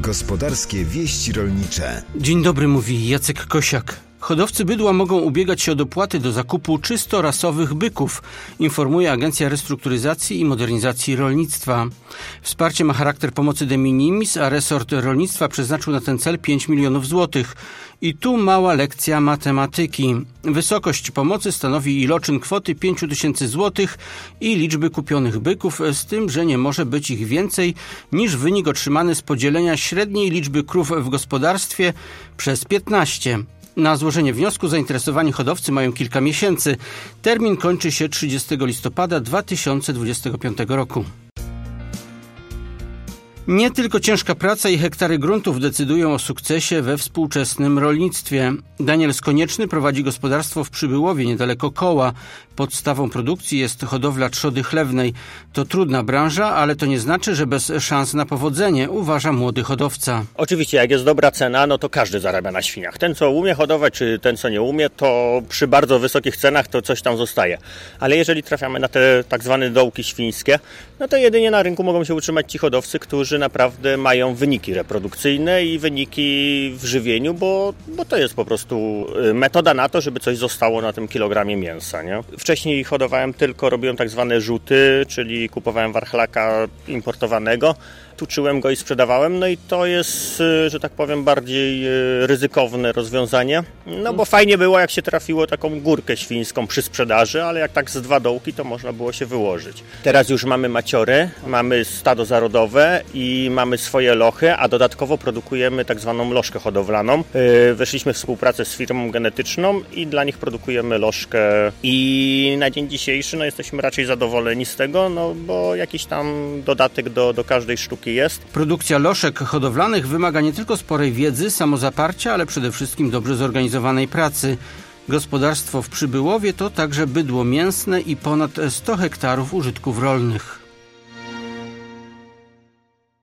Gospodarskie wieści rolnicze. Dzień dobry, mówi Jacek Kosiak. Hodowcy bydła mogą ubiegać się o dopłaty do zakupu czysto rasowych byków, informuje Agencja Restrukturyzacji i Modernizacji Rolnictwa. Wsparcie ma charakter pomocy de minimis, a resort rolnictwa przeznaczył na ten cel 5 milionów złotych. I tu mała lekcja matematyki. Wysokość pomocy stanowi iloczyn kwoty 5 tysięcy złotych i liczby kupionych byków, z tym, że nie może być ich więcej niż wynik otrzymany z podzielenia średniej liczby krów w gospodarstwie przez 15. Na złożenie wniosku zainteresowani hodowcy mają kilka miesięcy. Termin kończy się 30 listopada 2025 roku. Nie tylko ciężka praca i hektary gruntów decydują o sukcesie we współczesnym rolnictwie. Daniel Skonieczny prowadzi gospodarstwo w Przybyłowie, niedaleko Koła. Podstawą produkcji jest hodowla trzody chlewnej. To trudna branża, ale to nie znaczy, że bez szans na powodzenie, uważa młody hodowca. Oczywiście, jak jest dobra cena, no to każdy zarabia na świniach. Ten, co umie hodować, czy ten, co nie umie, to przy bardzo wysokich cenach to coś tam zostaje. Ale jeżeli trafiamy na te tak zwane dołki świńskie, no to jedynie na rynku mogą się utrzymać ci hodowcy, którzy naprawdę mają wyniki reprodukcyjne i wyniki w żywieniu, bo to jest po prostu metoda na to, żeby coś zostało na tym kilogramie mięsa, nie? Wcześniej hodowałem tylko, robiłem tak zwane rzuty, czyli kupowałem warchlaka importowanego, tuczyłem go i sprzedawałem, no i to jest, że tak powiem, bardziej ryzykowne rozwiązanie, no bo fajnie było, jak się trafiło taką górkę świńską przy sprzedaży, ale jak tak z 2 dołki, to można było się wyłożyć. Teraz już mamy maciory, mamy stado zarodowe i mamy swoje lochy, a dodatkowo produkujemy tak zwaną lożkę hodowlaną. Weszliśmy w współpracę z firmą genetyczną i dla nich produkujemy lożkę i na dzień dzisiejszy jesteśmy raczej zadowoleni z tego, no bo jakiś tam dodatek do każdej sztuki jest. Produkcja loszek hodowlanych wymaga nie tylko sporej wiedzy, samozaparcia, ale przede wszystkim dobrze zorganizowanej pracy. Gospodarstwo w Przybyłowie to także bydło mięsne i ponad 100 hektarów użytków rolnych.